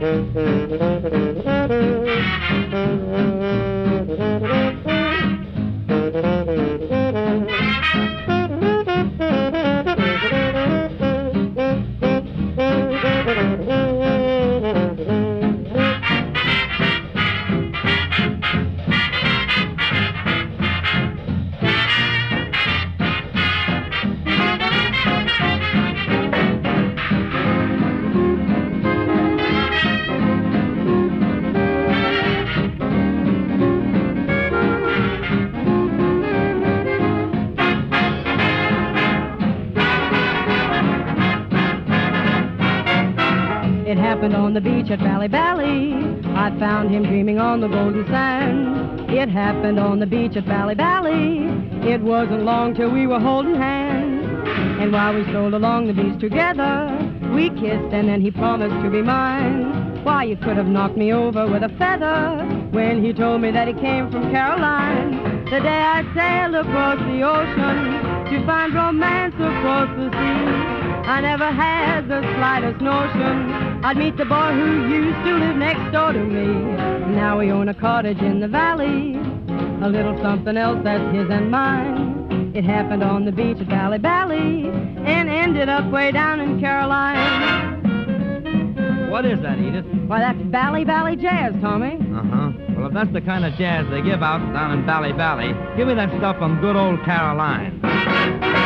It happened on the beach at Bally Bally. I found him dreaming on the golden sand. It happened on the beach at Bally Bally. It wasn't long till we were holding hands. And while we strolled along the beach together, we kissed and then he promised to be mine. Why, you could have knocked me over with a feather when he told me that he came from Caroline. The day I sailed across the ocean to find romance across the sea, I never had the slightest notion I'd meet the boy who used to live next door to me. Now we own a cottage in the valley, a little something else that's his and mine. It happened on the beach at Bally Bally and ended up way down in Caroline. What is that, Edith? Why, that's Bally Bally Jazz, Tommy. Uh-huh. Well, if that's the kind of jazz they give out down in Bally Bally, give me that stuff from good old Caroline.